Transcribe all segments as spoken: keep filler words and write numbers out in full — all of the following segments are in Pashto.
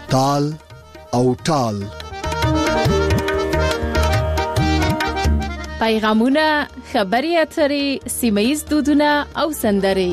تال او ټال. پیغامونه، خبري اترې، سیمه‌ییز دودونه او سندرې.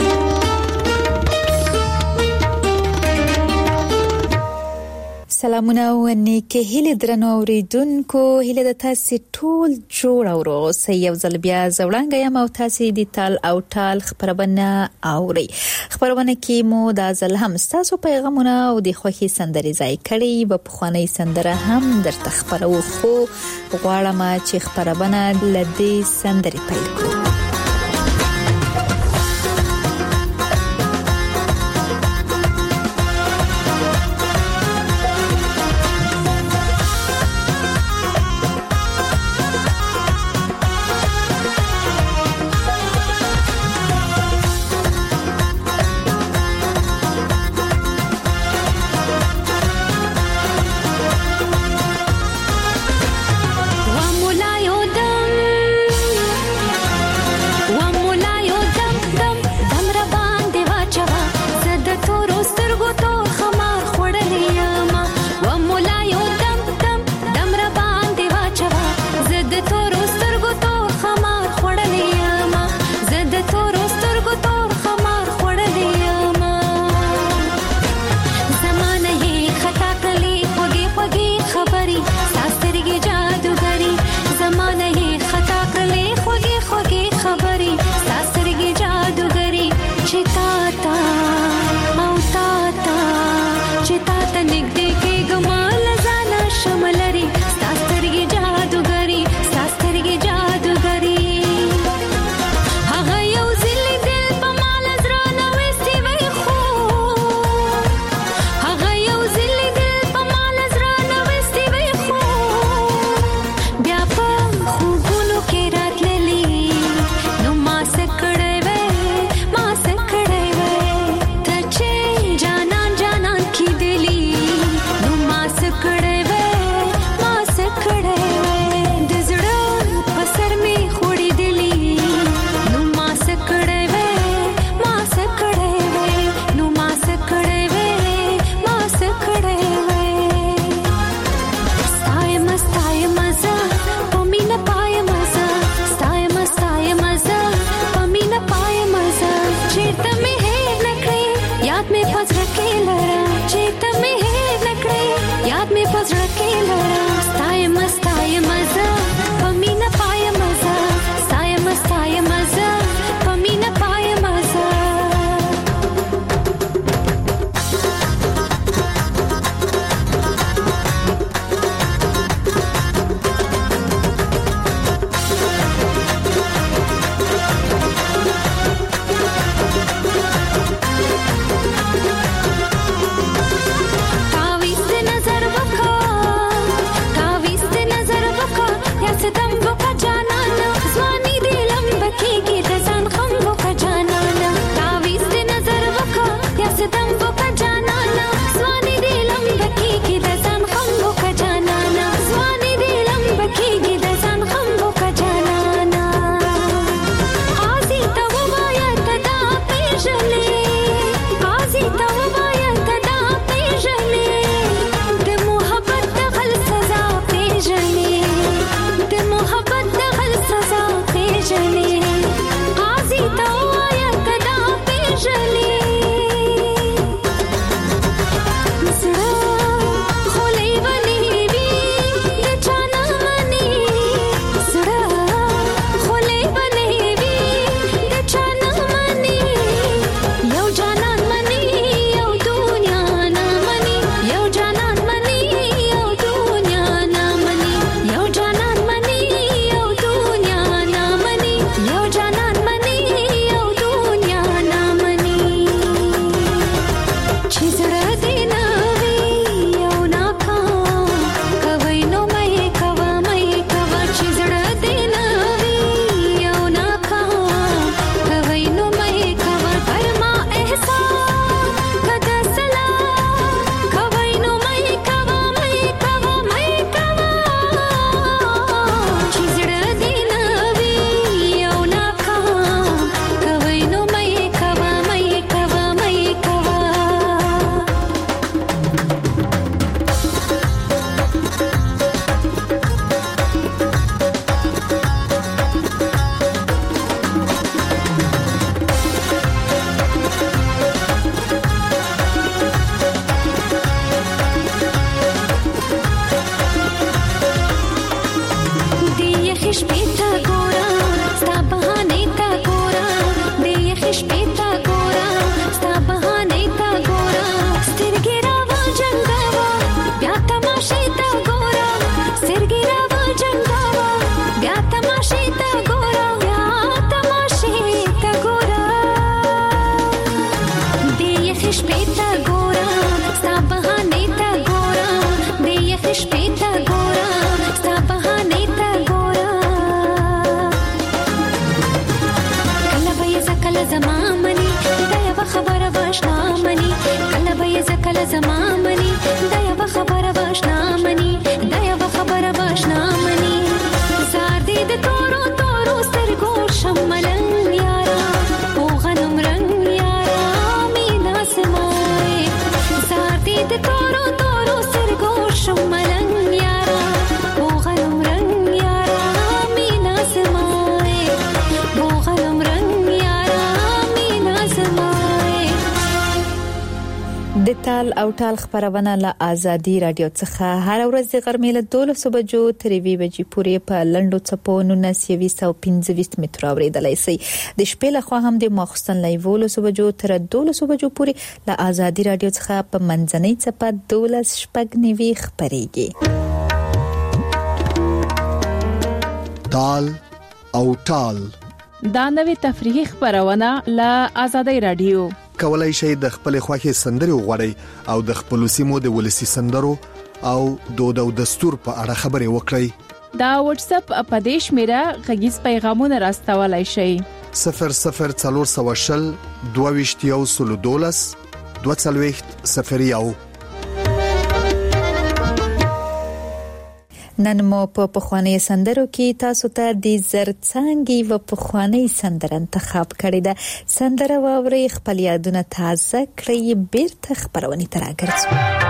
سلامونه او نیکه هیله درنو اوریدونکو، هیله د تاسو ټول جوړ او روغ یو ځل بیا زوړنګ یم او تاسو د تال او ټال خبرونه اوري. خبرونه کې مو د ځل هم تاسو پیغامونه او د خوخي سندرې ځای کړي، په خواني سندره هم درته خبرو، خو غواړم چې خبرونه لدې سندرې پیل کړو. شپېتا ګورا ستا بهانې ته ګورا د یخ شپېتا ګورا ستا بهانې ته ګورا کله به یې زکل زما مني دا یو خبره واشنا مني کله به یې زکل زما مني دا یو خبره واشنا مني دا یو خبره واشنا مني زار دې د تورو تورو سترګو شملن یارا او غنم رنگ یارا مینا سمای زار دې د تورو تورو سترګو شملن یارا او غنم رنگ یارا مینا سمای او غنم رنگ یارا مینا سمای د تال او تال خبرونه له آزادي رادیو څخه هر ورځ د غرمې له دولسو بجو تر یوې بجې پورې په لنډو څپو نولس یویشت او پنځه ویشت متره اورېدلای شئ د شپې له خوا هم د ماخوستن له یولسو بجو تر دولسو بجو پورې له آزادي رادیو څخه په منځنۍ څپه دولس شپږ نوي خبرېږي تال او تال دا نوې تفریحي خبرونه له آزادي رادیو کولای شئ د خپل خوښي سندري وغوړئ او د خپل سیمو د ولسی سندرو او دود او دستور په اړه خبرې وکړئ دا واتس اپ اپدیش میرا غږیز پیغامونه راستولای شئ صفر صفر څلور سوه شل دوه ویشت یو سلو دولس دوه څلوېښت صفر یو نن مو په پخوانی سندرو کې تاسو ته د زرڅانګي و پخوانی سندر انتخاب کړی ده سندره واوري خپل یادونه تازه کړئ بیرته خبرونه تراګرځو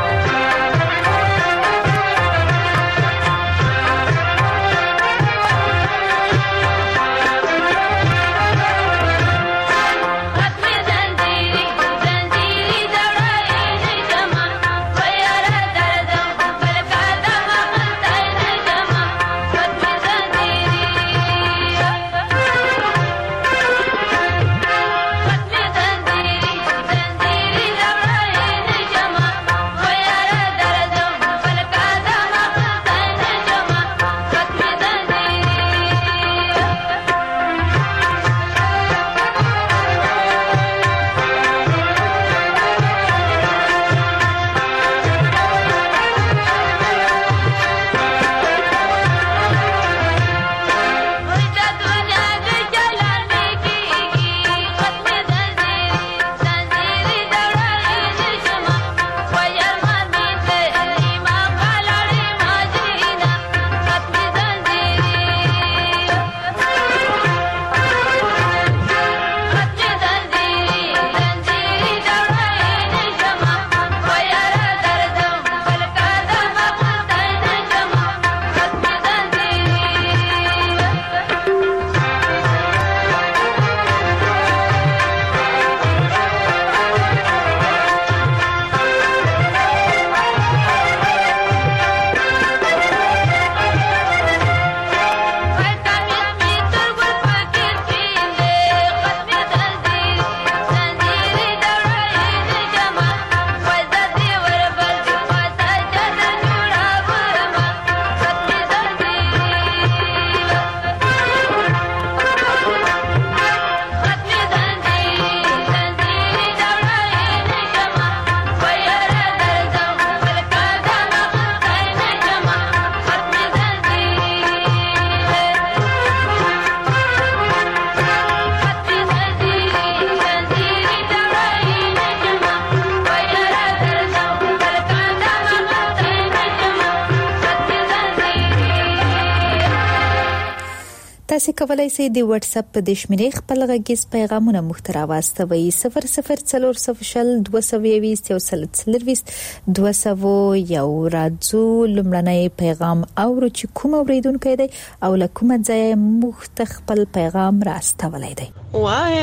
تاسو کولای شئ د واتس اپ په د شمیرې خپل غږیز پیغامونه مختر واستوي صفر صفر څلور صفر شل دوه سوه یویشت یو سل څلرويشت دوه سوه یو راځو لمړنی پیغام اورو چې کوم اوریدونکو دی او له کومه ځای مخته خپل پیغام راستولای دی وای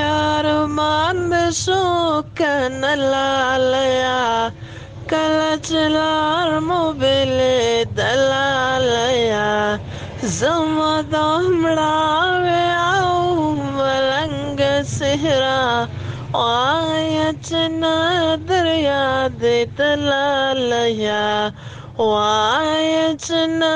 ارمان بشو کنه لالیا کله چلار موبیل دلالیا زما دمړاوي او ملنګ سهرا وای چنا دریا دې دلالیا وای چنا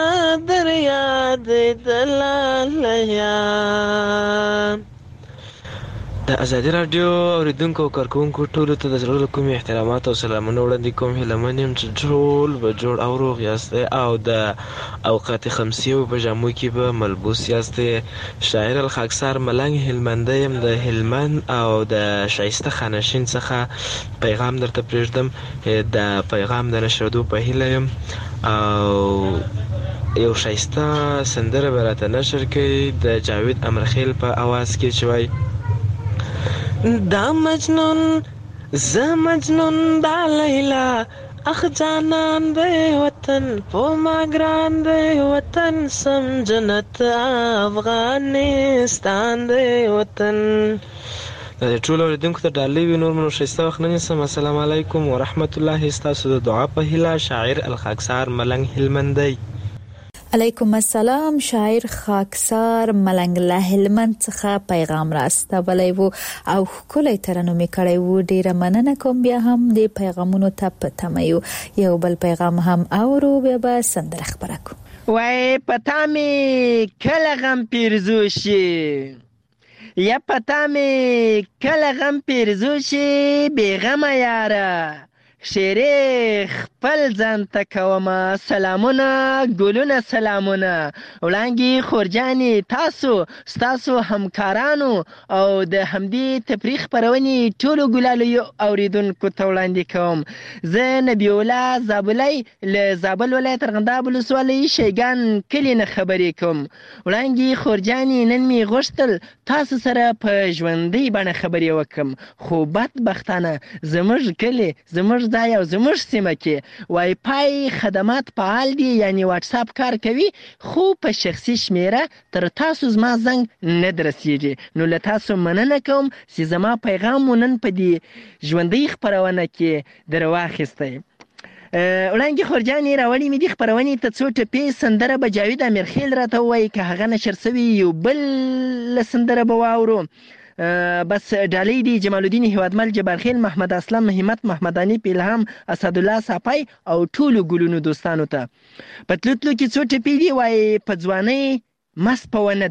دریا دې دلالیا د ازادي رادیو اوریدونکو او کارکونکو ټولو ته د زړه له کومې احترامات او سلامونه وړاندې کوم. هیله یم چې ټول به جوړ او روغ یاستئ او د اوقات خمسیو په جامو کې به ملبوس یاستئ. شاعر الخاکسار ملنګ هلمندی یم د هلمند او د شایسته خانشین څخه پیغام درته پرېږدم. د پیغام د نشرېدو په هیله یم او یو شایسته سندره به راته نشر کړي د جاوید امرخیل په اواز کې چې وایي: دا مجنون ز مجنون دا لیلا اخ جانان دی وطن پو ما ګران دی وطن سم جنت افغانستان دی وطن. دا د ټولو اوریدونکو ته ډالۍ وي. نور منو ښایسته وخت نه نیسم. السلام علیکم ورحمت الله. ستاسو د دعا په هیله شاعر الخاکسار ملنګ هلمندی. علیکم السلام. شاعر خاکسار ملنګ له هلمند څخه پیغام راستولی وو او ښکلی ترنم یې کړی وو. ډیره مننه کوم. بیا هم د پیغامونو ته په تمه یو. یو بل پیغام هم اورو بیا به سندره خپره کړو. وای پتا مې کله غم پیرزو شي یا پتا مې کله غم پیرزو شي بېغمه یاره شیرې خپل ځان ته کومه سلامونه ګلونه سلامونه. وړانګې خورجانې تاسو ستاسو همکارانو او د همدې تفریح خپرونې ټولو ګلالیو اوریدونکو ته وړاندې کوم. زه نبی الله زابلی له زابل ولایت ارغنداب ولسوالۍ شیګان کلي نه خبرې کوم. وړانګې خورجانې نن مې غوښتل تاسو سره په ژوندۍ بڼه خبرې وکړم، خو بدبختانه زموږ کلي زموږ ځای او زموږ سیمه کې وای فای خدمات فعال دي، یعنی واتساپ کار کوي، خو په شخصي شمیره تر تاسو زما زنګ نه درسیږي. نو له تاسو مننه کوم چې زما پیغام نن په دې ژوندۍ خپرونه کې در واخیستی. وړانګې خورجانې راوړې مې دې خپرونې ته څو ټپې سندره به جاوید امیرخیل راته ووایي، که هغه نشر سوي یو بل سندره به واورو. بس ډالۍ دي جمال الدین هیوادمل جبارخیل محمد اسلم همت محمد انیف الهام اسدالله صافی او ټولو ګلونو دوستانو ته. په تلو تلو کې څو ټپې دي. وایي په ځوانۍ مست په ونه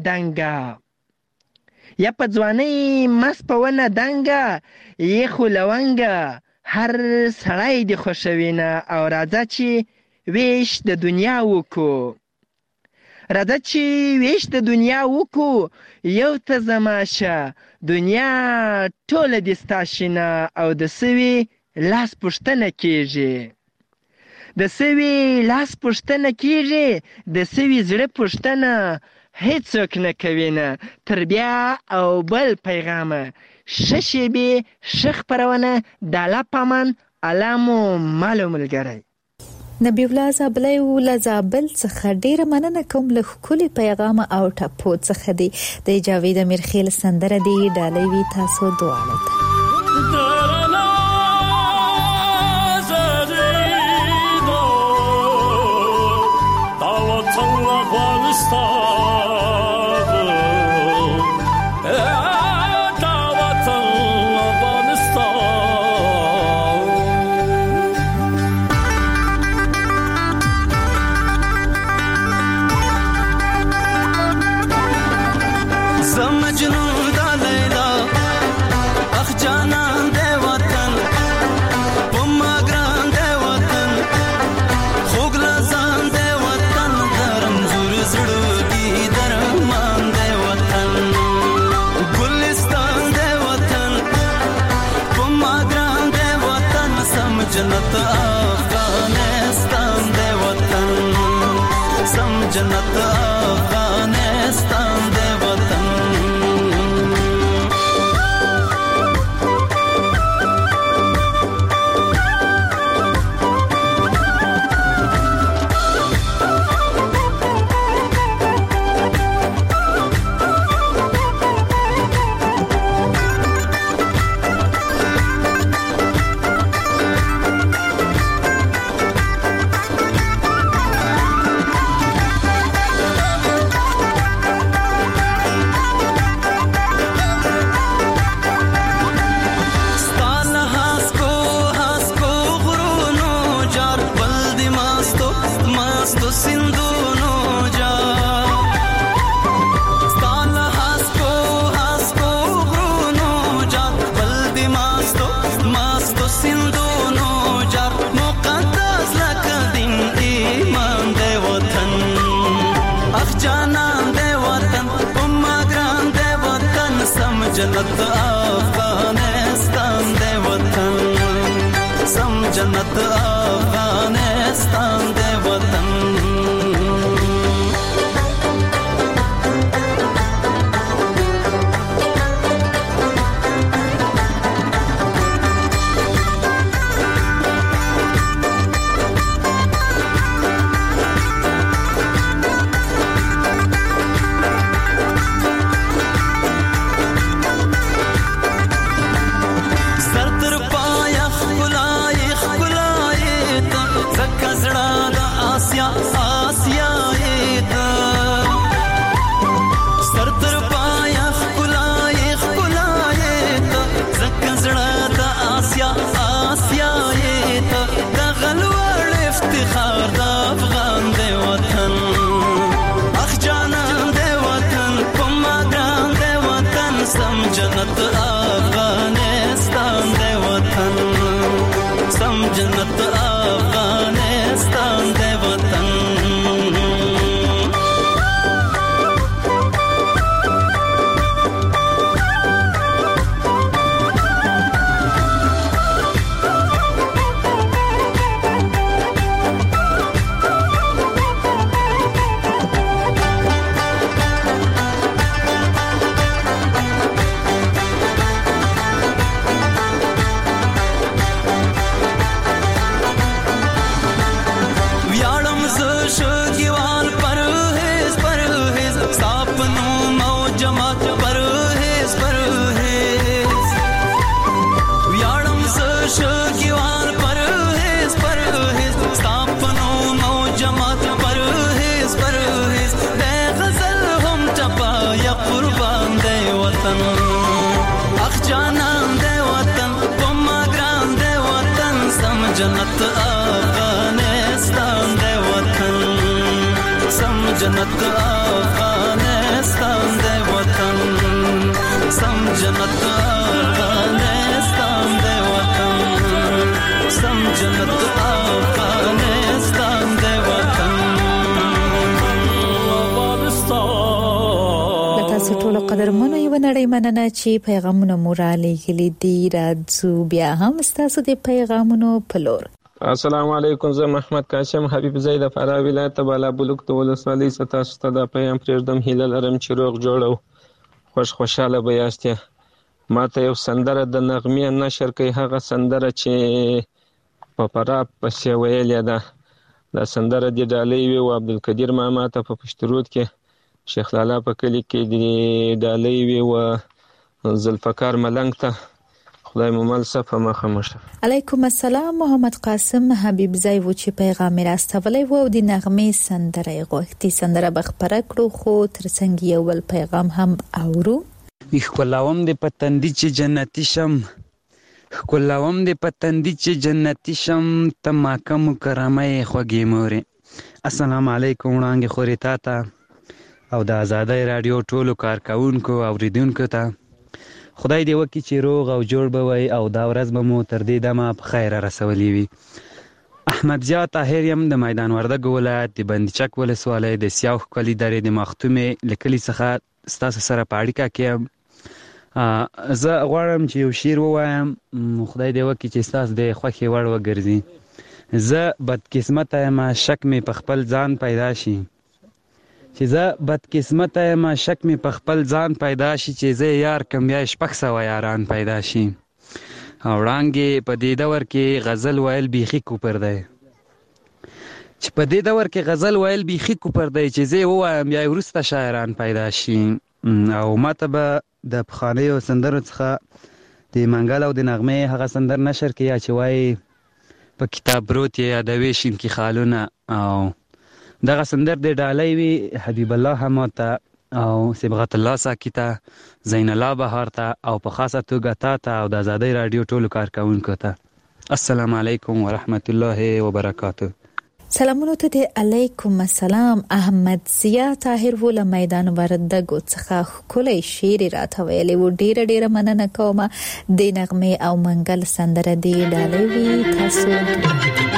دنګه یا په ځوانۍ مست په ونه دنګه یې خو لونګه هر سړی دې خوښوي نه او راځه چې ویش د دنیا وکړو راځه چې ویش د دنیا وکړو یو ته زماشه دنیا ټوله دې ستا شینه او د سوي لاس پوښتنه کېږي د سوي لاس پوښتنه کېږي د سوي زړه پوښتنه هیڅوک نه کوي نه. تر بیا او بل پیغامه ښه شېبې ښه خپرونه د الله په امان. الله مو مالو ملګری. نبی الله زابلی و له زابل څخه ډیره مننه کوم. له ښکلي پیغام او ټپو څخه دی د جاوید امیرخیل سندره دی. ډالۍ وي تاسو دواړو ته. جنت افغانستان دی وطن سم جنت افغانستان دی وطن. مست مست و سندونو جر مقدس لکه دین ایمان دی وطن اخ جانان دی وطن اما گران دی وطن سم جنت افغانستان دی وطن سم جنت افغانستان دی وطن جنت افغانستان دی وطن سم جنت افغانستان دی وطن جنت افغانستان دی وطن سم جنت افغانستان دی وطن سم جنت افغانستان دی وطن سم جنت افغانستان دی وطن تاسو ټول قدرمنو یو نړۍ مننه چې پیغامونه مورالي غلي دي راځو بیا هم تاسو د پیغامونو په لور. السلام علیکم، زه محمد کاشم حبیب زید فرا ولایت بالا بلوک د ولسوالۍ ستاسو ته د پیغام پرېږدم. هیله لرم چې روغ جوړ او خوش خوشاله به یاست. ما ته یو سندره د نغمې نشر کوي، هغه سندره چې په فرا پسې ویلې ده. دا سندره د ډالۍ وی او عبدالقدیر ماما ته په پشترود کې، شیخ لالا په کلی کې د ډالۍ وی او ذوالفقار ملنګ ته خدای مو مل صفه مخه مشه. علیکم السلام. محمد قاسم حبیب زای و چې پیغام راستولی و او د نغمې سندره غوښتي. سندره بخبره کړو خو ترڅنګ یو ول پیغام هم اورو. خلاوم د پتندې چې جنتی شم، خلاوم د پتندې چې جنتی شم، تماکه مکرمه خوږې مورې. السلام علیکم وړاندې خورې تا ته او د آزادۍ رادیو ټولو کارکونکو او اوریدونکو ته خدای دې وکړي چې روغ او جوړ به وي او دا ورځ به مو تر دې دمه په خیر رسولې وي. احمد زیات طاهر یم د میدان وردګ ولایت د بندچک ولسوالۍ د سیاو کلی درې د مختومې لیکلي څخه ستاسو سره په اړیکه کې یم. زه غواړم چې یو شعر ووایم، خدای دې وکړي چې ستاسو د خوښې وړ وګرځي. زه بدقسمته یم، شک مې په خپل ځان پیدا شي چې زه بدقسمته یم، شک مې په خپل ځان پیدا شي چې زه یار کم یا شپږ سوه یاران پیدا شي. او وړانګې په دې دور کې غزل ویل بیخي کوپر دی، چې په دې دور کې غزل ویل بیخي کوپر دی چې زه ووایم یا وروسته شاعران پیدا شي. او ماته به د پخوانیو سندرو څخه د منګل او د نغمې هغه سندر نشر کړي چې وایي په کتاب پروت یې یادوي شینکي خالونه. او دغه سندر د ډالۍ وي حبیب الله حماد ته او صبغت الله ساکي ته، زین الله بهار ته او په خاصه توګه تا ته او د آزادۍ رادیو ټولو کارکونکو ته. السلام علیکم ورحمت الله وبرکاته. سلامونه ته د علیکم السلام. احمد ضیا طاهر ول میدان وردګو څخه کولای شیر راته ویلې و. ډیره ډیره مننه کوم. د نغمه او منګل سندره دی ډالوي تاسو.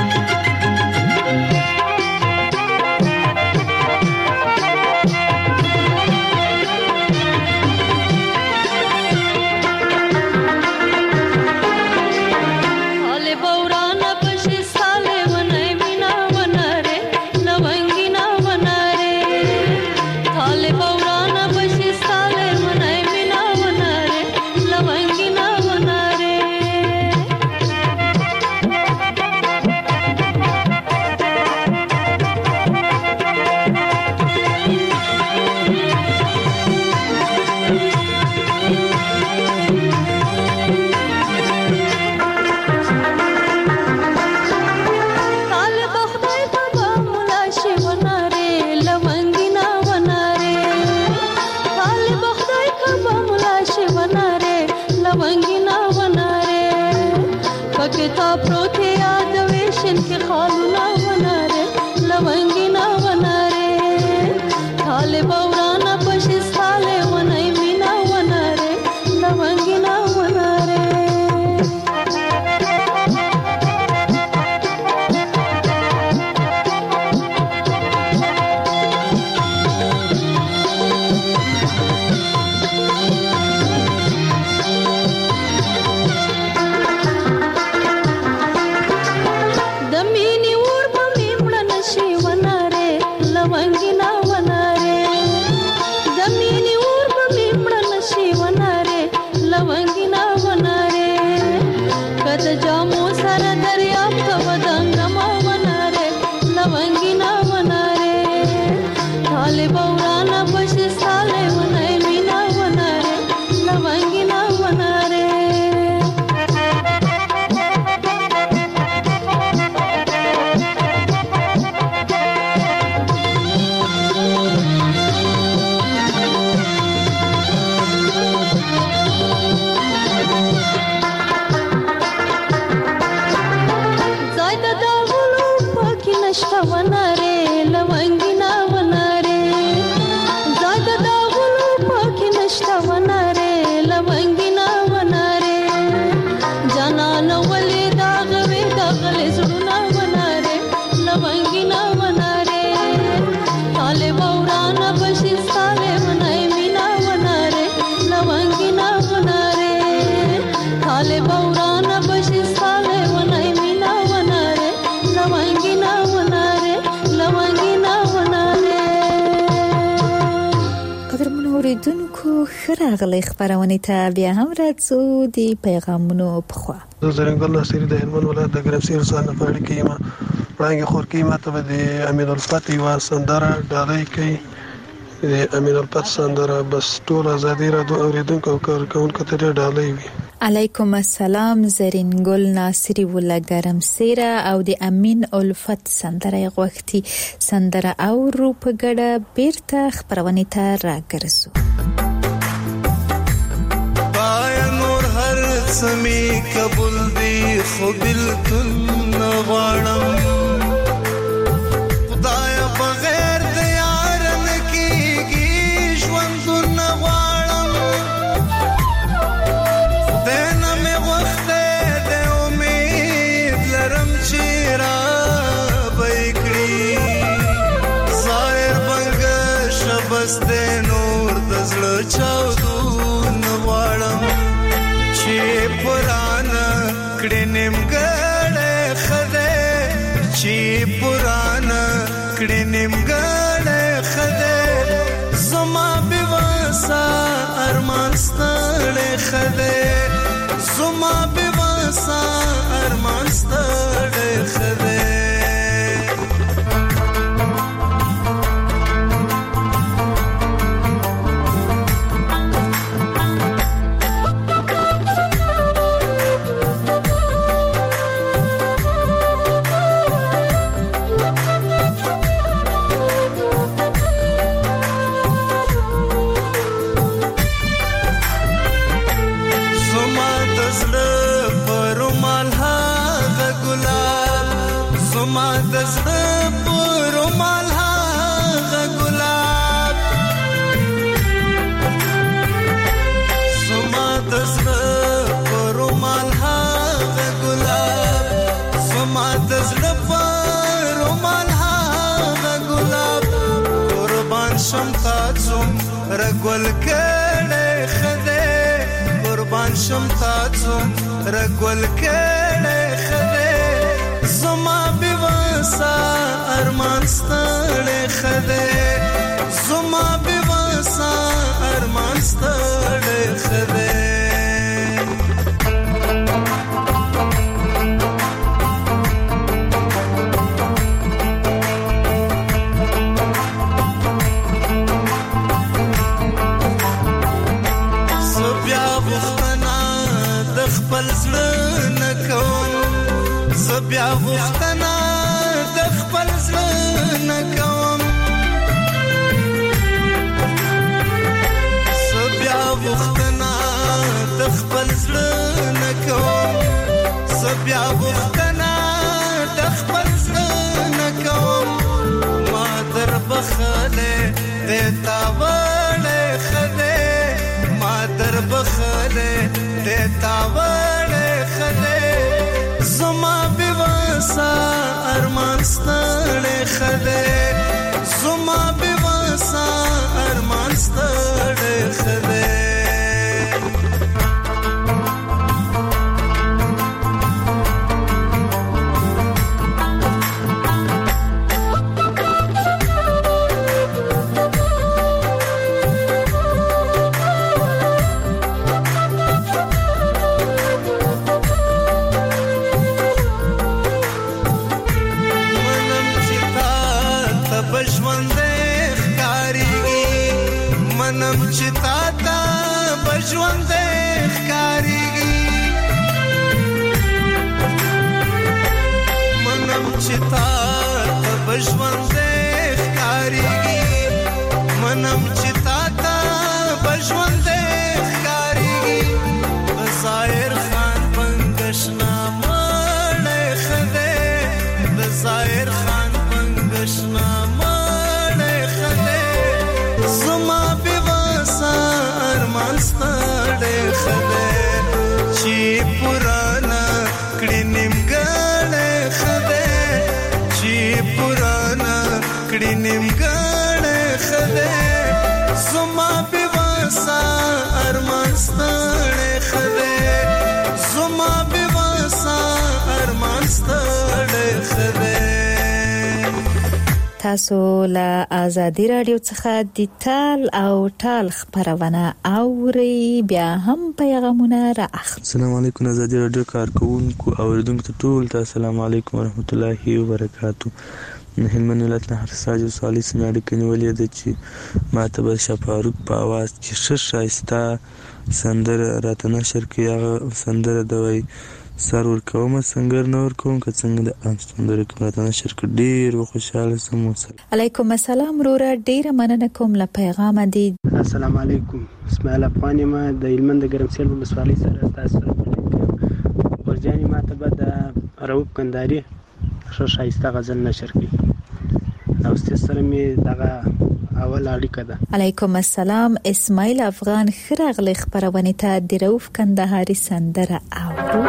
خراغلی خبرونه ته بیا هم راځو د پیغامونو په خوا. زه زرنګل ناصری د هلمند ولایت د ګرمسیر ځان په اړه کې ما وړاندې خور کې ما ته د امین الفت یو سندره ډالۍ کوي. د امین الفت سندره بس ټول ازادي را دوه اوریدونکو او کارکونکو ته ډالۍ وي. علیکم السلام. زرینګل ناصری ول ګرمسیر او د امین الفت سندره غوښتي سندره او رو په ګډه بیرته خبرونه ته راګرځو. سمی قبول دی خو بالکل نغواړم خدای بغیر د یار نکیږي ژوند نغواړم دنه مې وخت د امید لرم چې را بېکړي ظاهر بنګ شبس د نور د زړه چاودو نغواړم چې پرانا کړي نیمګړې خده چې پرانا کړي نیمګړې خده زما بواسا ارمان ستړې خده زما بواسا ارمان ستړې خده زما د زړه پر مال زما د زړه په رومال هغه ګلاب زما د زړه په رومال هغه ګلاب زما د زړه په رومال هغه ګلاب قربان شم تاسو رګول کړه خدای قربان شم تاسو رګول کړه خدای زما بواسا ارمان ستړې خدای زما بواسا ارمان ستړې خدای بیا غوښتنه د خپل زړه نه کوم زه بیا غوښتنه د خپل زړه نه کوم زه بیا غوښتنه د خپل زړه نه کوم ما در بخلې د تا وړې خدای ما در بخلې د تا وړې خدای زما بواسا ارمان ستړې خدای زما بواسا ارمان ستړې خدای منم چې تا ته بژوند ښکاریږي منم چې تا ته بژوند ښکاریږي منم چې تا ته بژوند ښکاریږي ظاهر خان پنګشنا مړ خدای د ظاهر خان پنګشنا مړ خدای زما بواسا ارمان ستړې خدای چې پرانا کړي نیمګړې خدای چې پرانا کړي نیمګړې خدای زما بواسا ارمان ستړې خدای زما بواسا ارمان ستړې خدای تاسو له آزادي رادیو څخه د تال او ټال خبرونه اوري بیا هم پیغامونه راخلي. السلام علیکم آزادي رادیو کارکونکو اوریدونکو ټول ته السلام علیکم ورحمت الله وبرکاتو. هلمند ولایت نه هرساج صالح سماړي کنيولې د چې ماته به شفاروق په आवाज کې ش شایسته سندره راته نشر کې هغه سندره دوی سر ورکوم څنګه نور کوم که څنګه د انستندره کوم راته نشر کې ډیر خوشاله سم. علیکم السلام رورا ډیر مننه کوم له پیغام دي. السلام علیکم اسماعیل افغانی ما د هلمند ګرمسیر ولسوالۍ سره تاسو سره ورځاني ماته به د رؤوف کندهاري ښه شایسته غزل نشر کړي او ستاسو سره مې دغه اول اړیکه ده. علیکم السلام اسماعیل افغان خراغلی خبرونه ته د رؤوف کندهاري سندره اورو.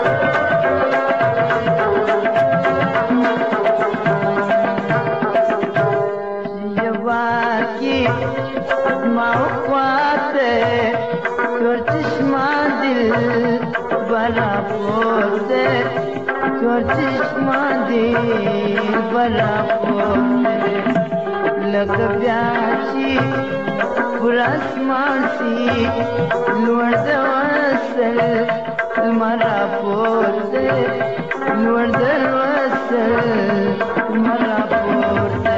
یواکی ما خواته تور چشما دل بلا پوته تور چشما دل بلا پوته لکه بیاشي پر اسمان سي لوړ د وصل مرا پورته لوړ د وصل مرا پورته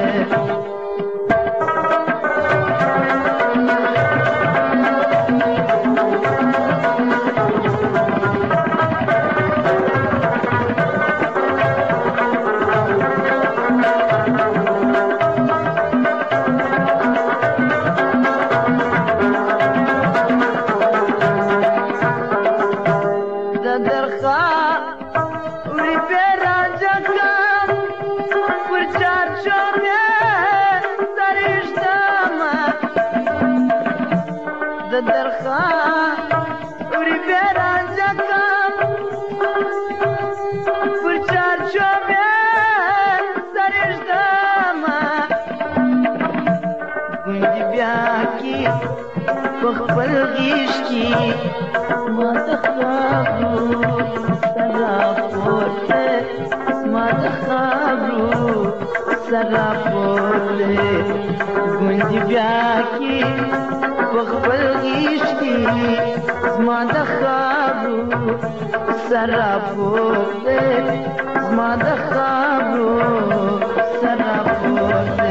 خپل غیش کی ما د خابرو سره پورته ما د خابرو سره پورته ګونځي بیا کی خپل غیش کی ما د خابرو سره پورته ما د خابرو سره پورته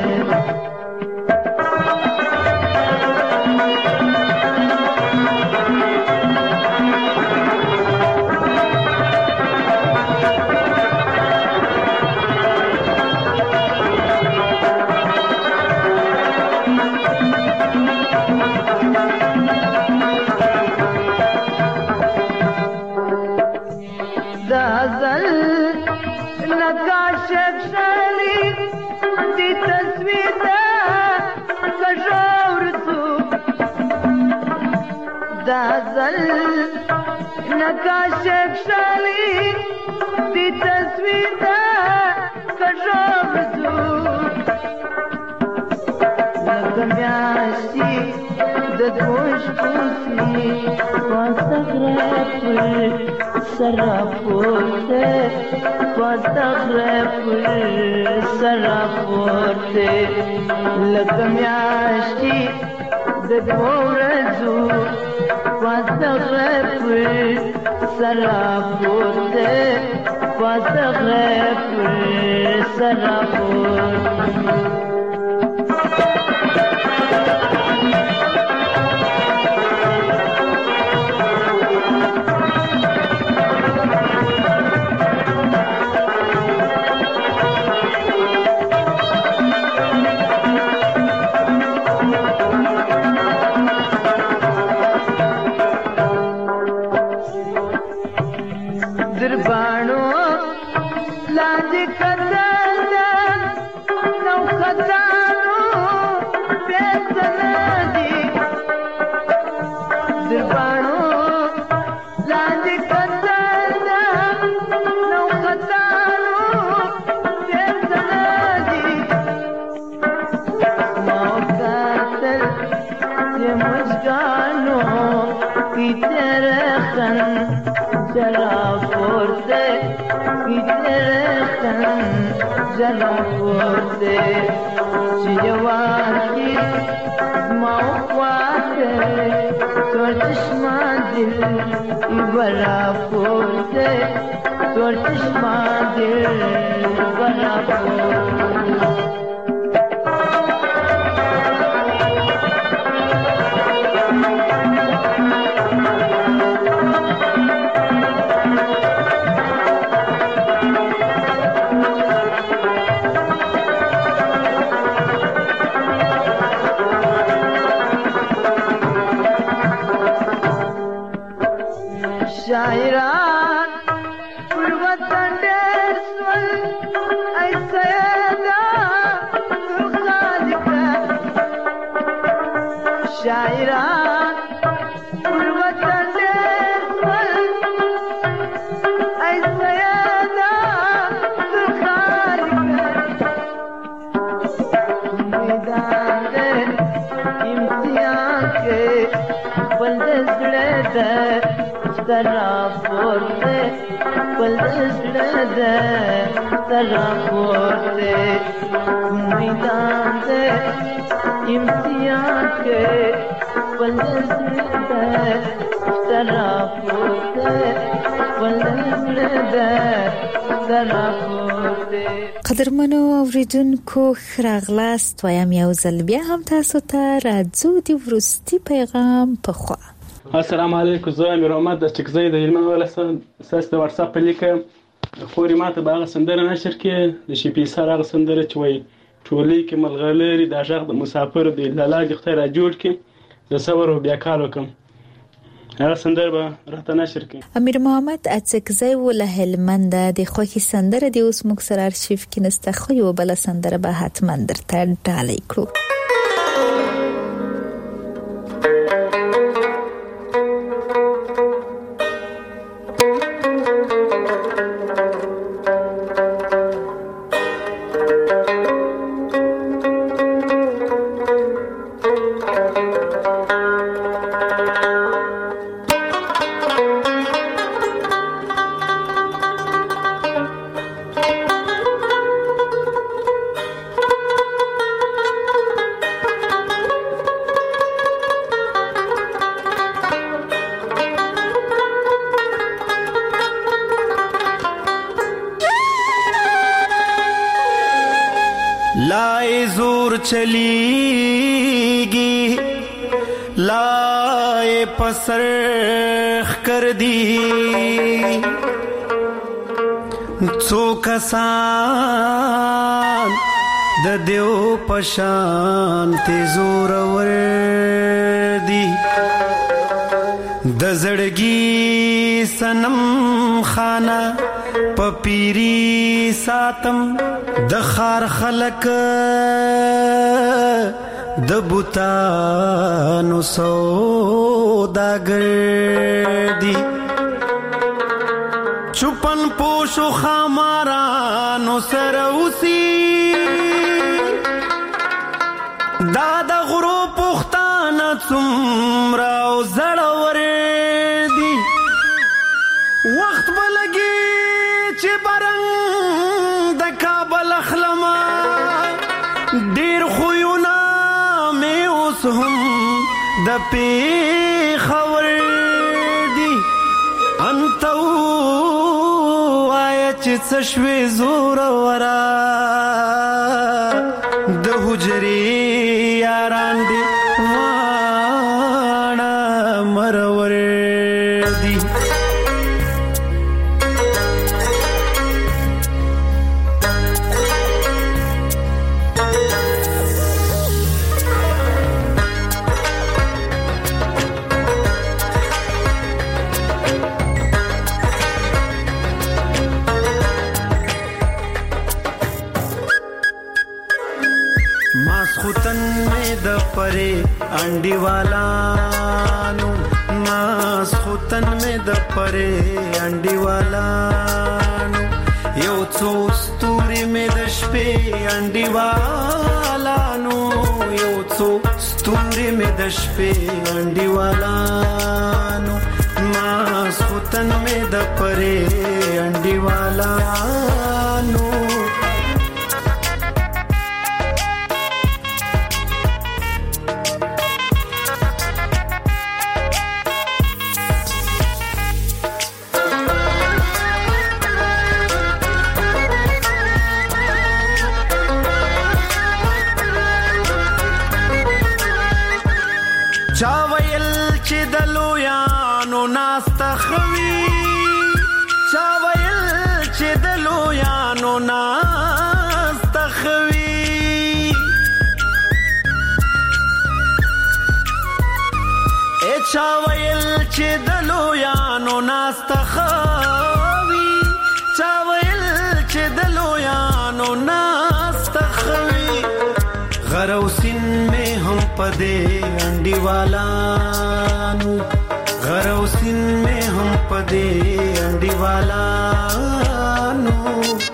نقاشک شالی دی تصویر دا کجاب زو نکمیاشی ددوش پوسی پاسغرب سراپورتے پاسغرب سراپورتے لکمیاشی ددورزو پاسغرب سراپورتے پاسغرب سراپورتے جلاپورتے چیوانی ماوقواتے تور چشما دل بلاپورتے تور چشما دل بلاپورتے شاعران پر وطن ډېر سول ای سیدا خالق شاعران پر وطن ډېر سول ای سیدا خالق میدان دې امتحان کې بل زړه دې تراپورتے پلسڑے تراپورتے میدان دے امتحان کے پلسڑے تراپورتے پلسڑے تراپورتے. قدرمنو اوریدونکو خراغلاست وایم یو ځل بیا هم تاسو ته راځو د وروستي پیغام په خوا. السلام علیکم، زه امیر محمد د ټکزۍ د هلمند ولایت ساس د واتساپ په لیکه خوري ماته به هغه سندره نشر کې د شپې سره هغه سندره چې وایي ټولې کې ملغلرې د غږ د مسافر د لالا د خیر جوړ کې د صبر او بیا کار وکم هغه سندره به راته نشر کې. امیر محمد اڅکزۍ ول هلمند د خوخي سندره د اوس مک سره ارشیف کې نسته خو یو بل سندره به حتما درته ډالۍ کړو. لای زور چلیگی لای پسرخ کر دی څو کسان د دیو پشان ته زور ور دی د زړګي سنم خانه پپیری ساتم د خار خلق د بوتانو سوداګر دی چوپن پوشو خامارانو سره اوسي دا د غرو پختانه څومره او زړور دي وخت بلګي چې برنګ د کابل اخلما ډیر خوونه مې اوس هم د پیښور دي انت وایا چې څه شوې زور ورا د حجرې یاران دي واړه مرور دي परे अंडी वालानु मास खुतन में द परे अंडी वालानु यो څو ستوري में د شپې अंडी वालानु यो څو ستوري में د شپې अंडी वालानु मास खुतन में द परे अंडी वालानु چاویل چې دلو یانو ناستخوي چاویل چې دلو یانو ناستخوي اے چاویل چې دلو یانو ناستخوي چاویل چې دلو یانو ناستخوي غروسین میں ہم پدے انڈی والانو غروسین میں ہم پدے انڈی والانو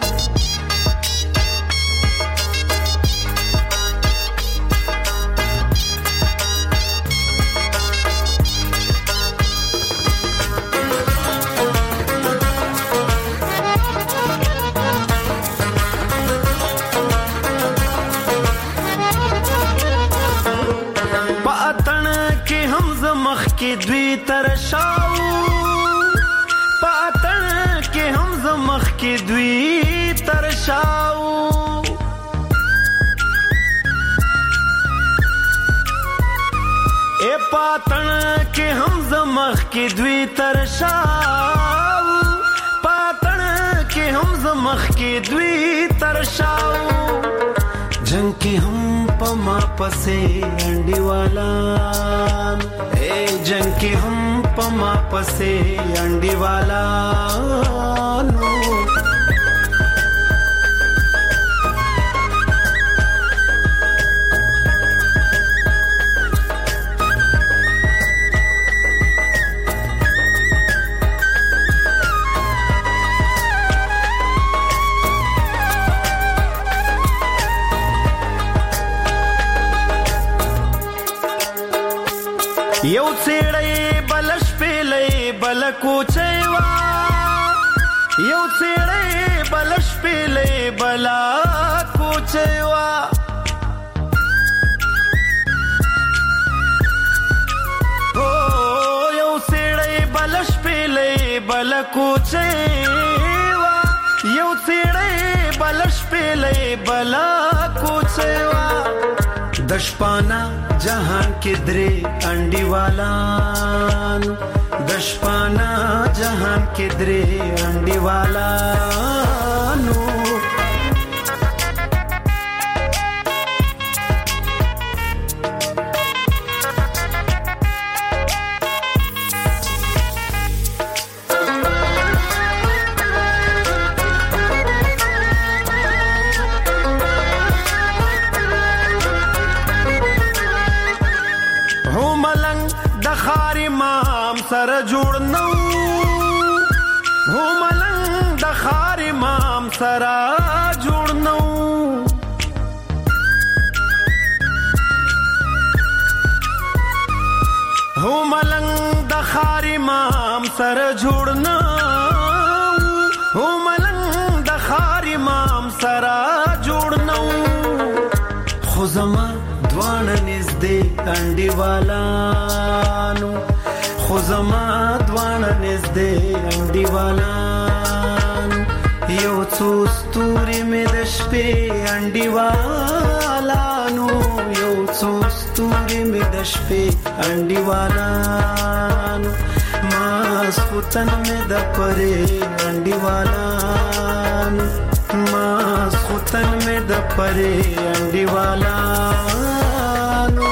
के द्वी तरशाऊ पातन के हम जमख के द्वी तरशाऊ ए पातन के हम जमख के द्वी तरशाऊ पातन के हम जमख के द्वी तरशाऊ जंग के हम पमा पसे अंडी वाला ए जंग के हम पमा पसे अंडी वाला नो یو څېړې بلش پیلې بل کوچېوا یو څېړې بلش پیلې بلا کوچېوا او یو څېړې بلش پیلې بل کوچېوا یو څېړې بلش پیلې بلا کوڅه د شپانا جهان کې درې انډیوالان د شپانا جهان کې درې انډیوالانو سره جوړ نو هو ملنګ د خار امام سره جوړ نو هو ملنګ د خار امام سره جوړ نو هو ملنګ د خار امام سره جوړ نو خو زما دوانه نږدې انډیوالانو خو زما دوانه نږدې انډیوالان یو څو ستوري مې د شپې انډیوالانو یو څو ستوري مې د شپې انډیوالانو ماسخوتن مې د پرې انډیوالانو ماسخوتن مې د پرې انډیوالانو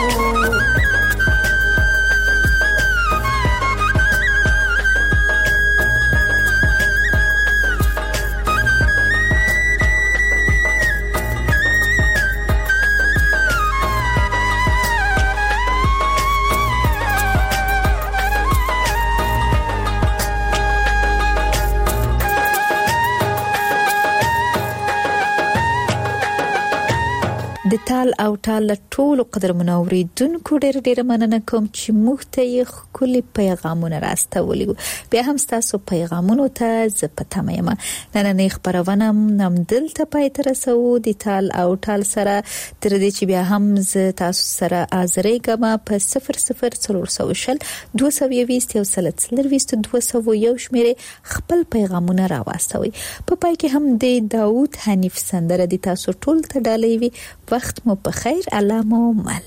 د تال او تال ټول قدر منوریدونکو ډېر ډېر مننه کوم چې موږ ته یې خولي پیغامونه راستولي بیا هم تاسو پیغامونو ته زه پته یم نن نه خبرونه نم دلته پای تر سو د تال او تال سره تر دې چې بیا هم ز تاسو سره حاضرې کما په صفر صفر څلور سو شل دوه سو یويست یو سل څلرويست دوه سو یو شمیره خپل پیغامونه راوستوي په پای کې هم د داوود حنیف سندره د تاسو ټول ته ډالۍ وي وخت مو په خیر الله مو مل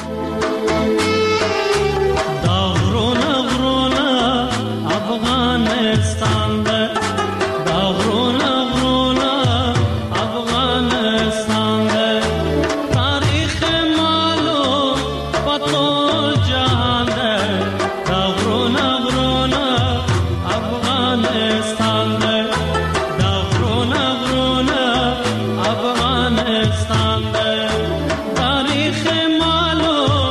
دا غرونا غرونا افغانستان دا غرونا غرونا افغانستان دا تاریخ مالو پتو جهان دا غرونا غرونا افغانستان دا غرونا غرونا افغانستان دا تاریخ مالو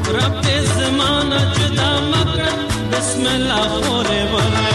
رب دې زمانه جدا مکړه بسم الله خوره وله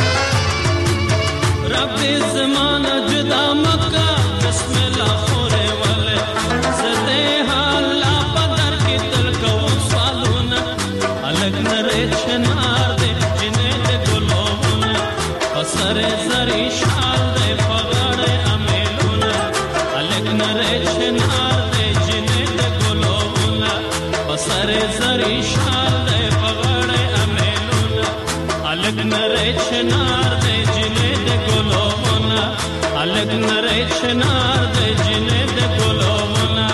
رب دې زمانه جدا مکړه بسم الله خوره وله زده حالا پدر کې تل کو سوالونه الګ نره چنار دې جنې دې ګلونه پسر زری شال دې پغړې امیلونه الګ نره چنار دې جنې دې ګلونه پسر زری شال دې پغړې امیلونه الګ نره چنار دې جنې دې ګلونه الګ نره چنار دې جنې دې ګلونه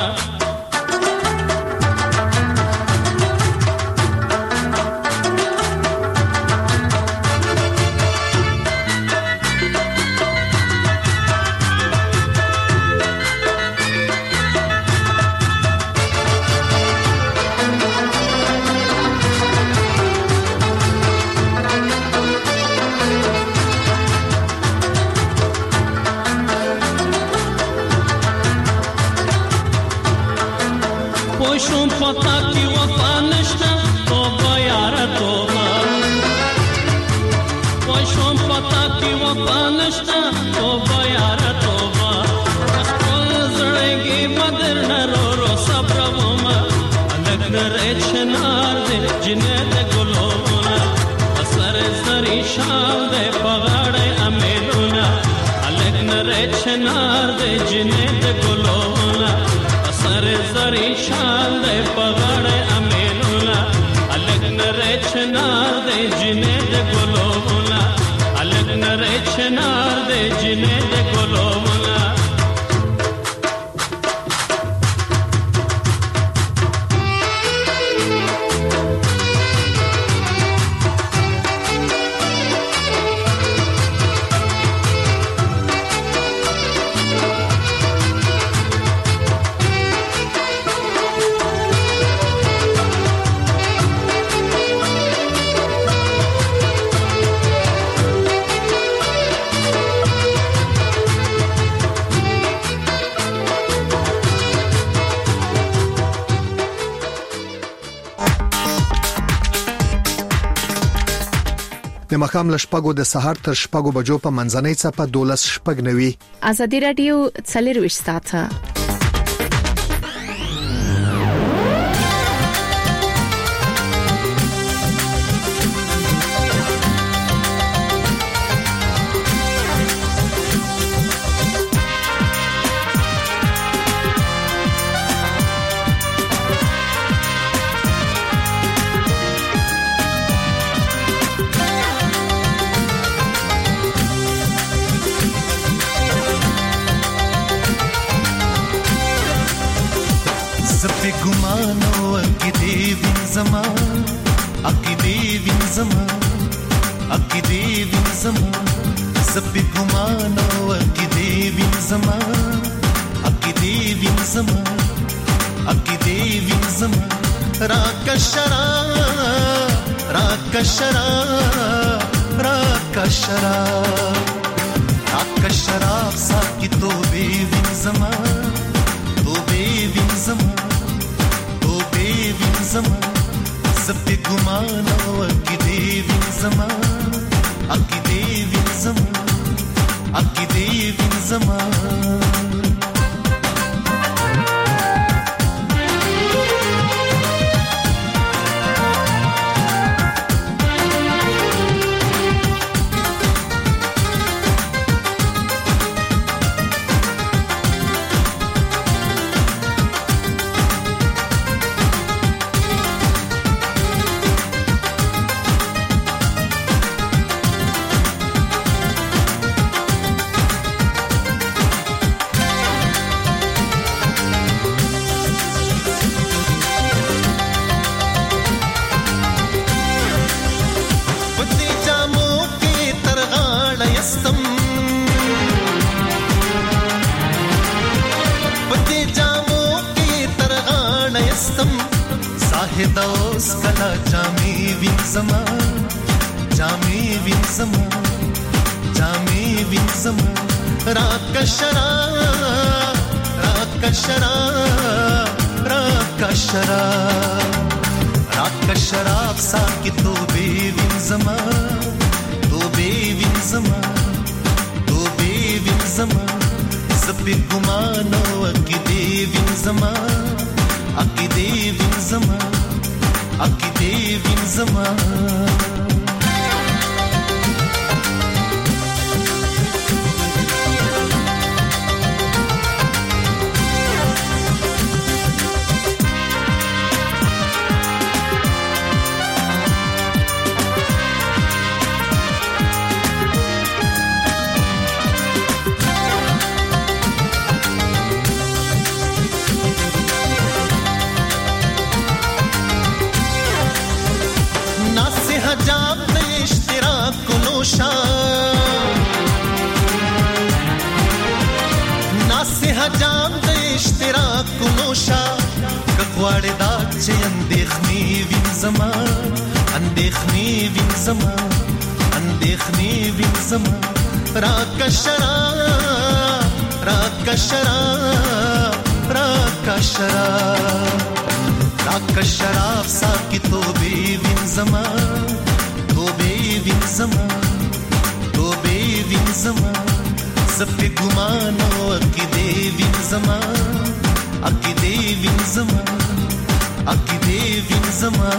پوشم پتا کی وفا نشتا توبه یارا توبه پوشم پتا کی وفا نشتا توبه یارا توبه خپل زړګي بدر نرو رو صبر وما الګ نره چنار دې جنې دې ګلونه اثر زری شال دې پغړې امیلونه الګ نره چنار دې جنې دې ګلونه سر زری شال دے پغړې امیلونه الګ نره چنار دے جنې دې ګلونه الګ نره چنار دے جنې دې ګلونه د مخام لشپګو د سحر تر شپګو بجو په منځنۍ چپه دولس شپګ نوي ازادي رادیو څلور ساعته ساکي توبې وین زما توبې وین زما توبې وین زما سپې ګمانو اکی دې وین زما اکی دې وین زما اکی دې وین زما جام د اشتراک نوشا کغواړې دا چې اندېخنې وین زما اندېخنې وین زما اندېخنې وین زما راکه شراب راکه شراب راکه شراب راکه شراب ساکي توبې وین زما توبې وین زما توبې وین زما سپې ګمانو اکی دې وین زما اکی دې وین زما اکی دې وین زما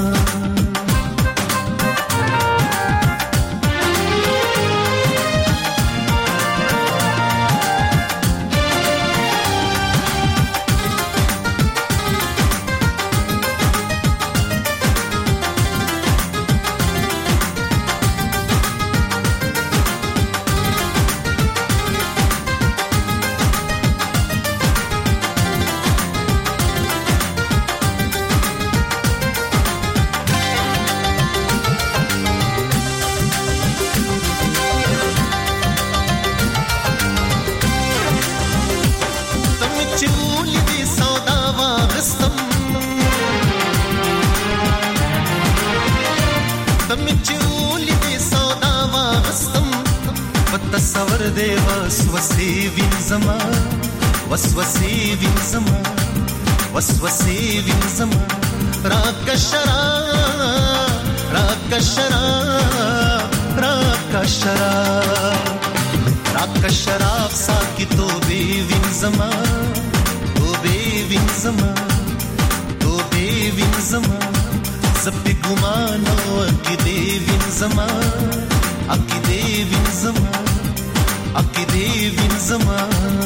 تصور دې وسوسې وین زما وسوسې وین زما وسوسې وین زما راکه شراب راکه شراب راکه شراب راکه شراب ساکي توبې وین زما توبې وین زما توبې وین زما سپې ګمانو اکی دې وین زما اکی دې وین زما اکی دې وین زما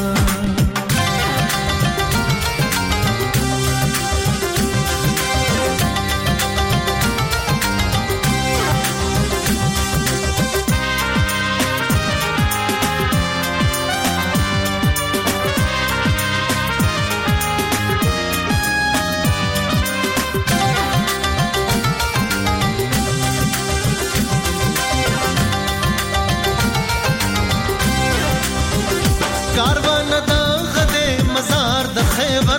کاروان دا غده مزار د خیبر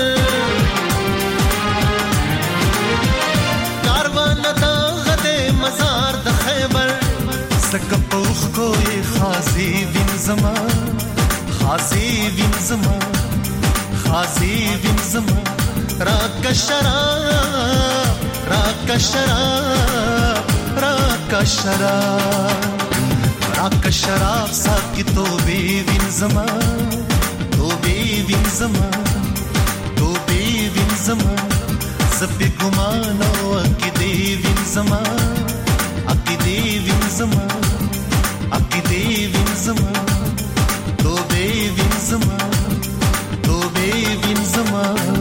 کاروان دا غده مزار د خیبر سکه پوخ کوی خازی وین زما خازی وین زما خازی وین زما راکه شراب راکه شراب راکه شراب راکه شراب ساکي توبې وین زما توبې وین زما توبې وین زما سپې ګمانو اکی دې وین زما اکی دې وین زما اکی دې وین زما توبې وین زما توبې وین زما